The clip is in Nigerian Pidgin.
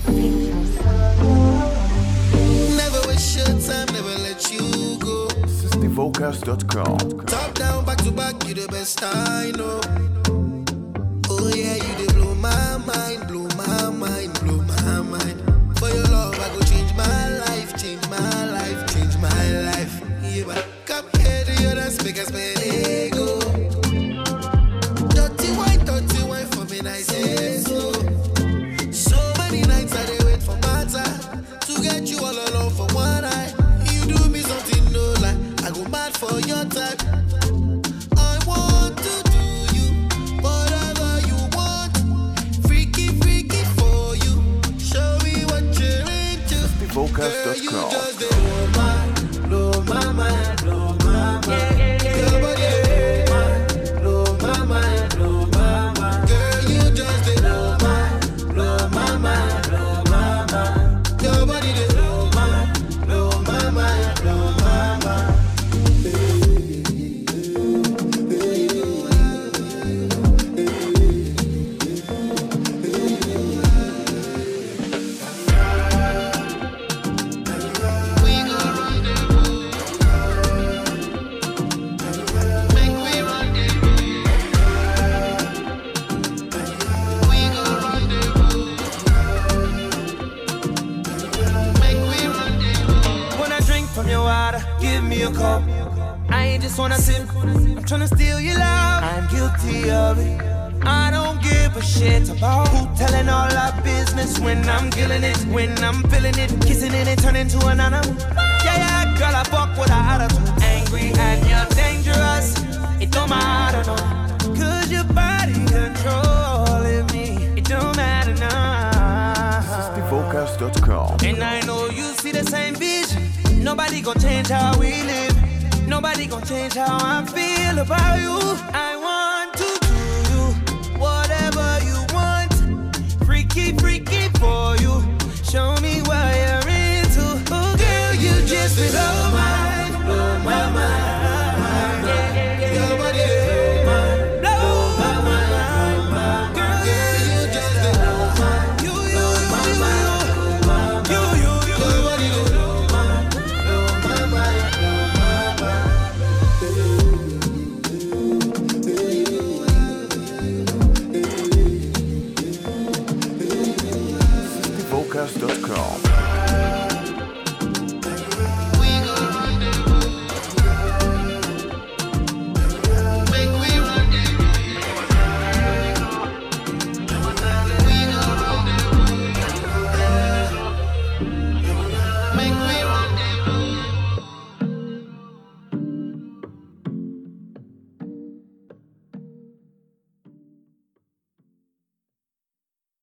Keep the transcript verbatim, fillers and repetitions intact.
Never waste your time, never let you go. Systy Vocals dot com. Top down, back to back, you the best I know. Oh yeah, you dey blow my mind, blow my mind, blow my mind. For your love, I go change my life, change my life, change my life. Yeah, but come here to your dance, make us spend ego. Dirty wine, dirty wine for me, I say so. So many nights I dey wait for my time to get you all alone for one night. You do me something no lie, I go mad for your type. I want to do you whatever you want, freaky freaky for you. Show me what you're into. Systy Vocals Girl, dot you com. just dey blow my, blow my mind, blow my mind. Your body dey blow my mind, blow my mind. Girl, you just dey blow my, blow my mind, blow my mind. Your body dey blow my, blow my mind, blow my mind. We go rendezvous, make we rendezvous. We go rendezvous, make we rendezvous. When I drink from your water, give me a cup. I ain't just wanna sip, I'm tryna steal your love. I'm guilty of it. I don't give a shit about who telling all our business when I'm killing it, when I'm feeling it, kissing it and turning to an animal. Yeah, yeah, girl, I fuck with her attitude. Angry and you're dangerous. It don't matter, no. Cause your body controlling me. It don't matter now. Systy Vocals dot com. And I know you see the same vision. Nobody gon' change how we live. Nobody gon' change how I feel about you. I